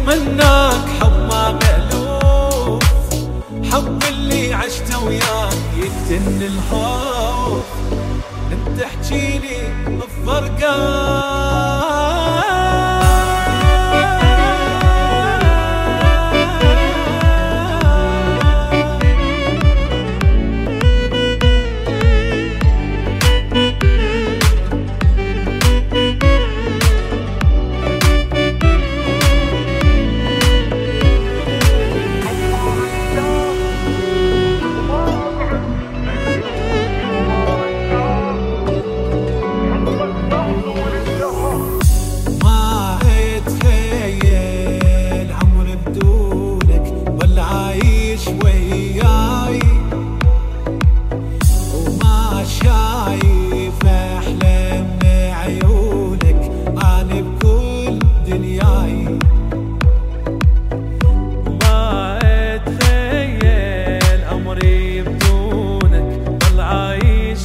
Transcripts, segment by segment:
منك حب ما مألوف، حب اللي عشته وياك يقتلني الخوف. انت احجيلي الفرقان وياي، وما شايف أحلام عيونك أنا بكل دنياي. ما أتخيل عمري بدونك ضل عايش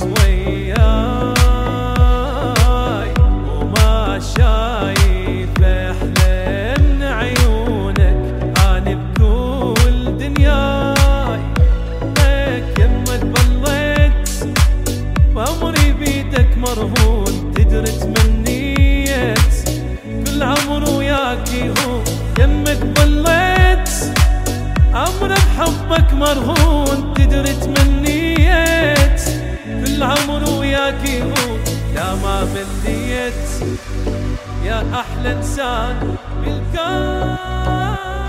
وياي، وما شايف أحلام عيونك أنا بكل دنياي. عمري بيدك مرهون تدري تمنيت كل عمر وياكي هو يمك ضليت. عمري بحبك مرهون تدري تمنيت كل عمر وياكي هو يا ما مليت يا أحلى إنسان بالكون.